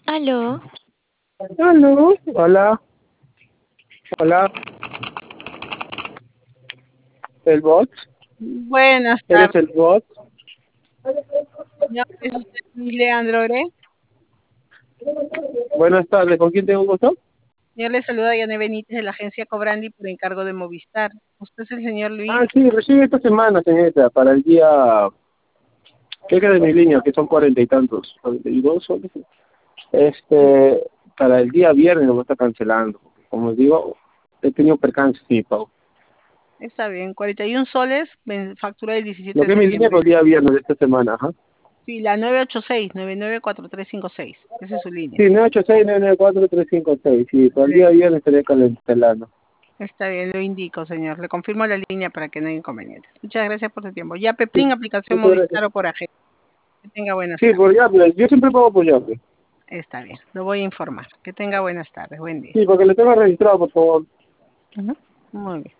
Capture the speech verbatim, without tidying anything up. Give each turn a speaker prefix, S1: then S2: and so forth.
S1: Aló.
S2: Aló, hola, hola, el bot,
S3: Buenas
S2: ¿eres
S3: tardes.
S2: el bot?
S3: ¿Ya es usted Luis Leandro Ore?
S2: Buenas tardes, ¿con quién tengo un gusto?
S3: Yo le saluda a Yane Benítez de la agencia Cobrandi por encargo de Movistar. ¿Usted es el señor Luis?
S2: Ah, sí, recién esta semana, señorita, para el día, ¿qué queda de mi línea? Que son cuarenta y tantos, cuarenta y dos soles. Este, para el día viernes lo está cancelando, porque como digo, he tenido percance, sí, Pau.
S3: Está bien, cuarenta y uno soles, ven- factura del diecisiete
S2: Lo
S3: de
S2: que es mi línea
S3: septiembre.
S2: para el día viernes de esta semana, ajá.
S3: Sí, la nueve ocho seis, nueve nueve cuatro tres cinco seis. Esa es su línea.
S2: Sí, nueve ocho seis, nueve nueve cuatro, tres cinco seis, sí, para el día
S3: Excelente.
S2: viernes estaría cancelando.
S3: Está bien, lo indico, señor. Le confirmo la línea para que no haya inconvenientes. Muchas gracias por su tiempo. Ya Pepín,
S2: Sí,
S3: aplicación
S2: muchas gracias.
S3: Movistar o por agencia. Que tenga buenas
S2: Sí,
S3: tardes.
S2: por ya, pues, yo siempre pago por ya, pues.
S3: Está bien, lo voy a informar. Que tenga buenas tardes. Buen día.
S2: Sí, porque le tengo registrado, por favor.
S3: Ujú. Muy bien.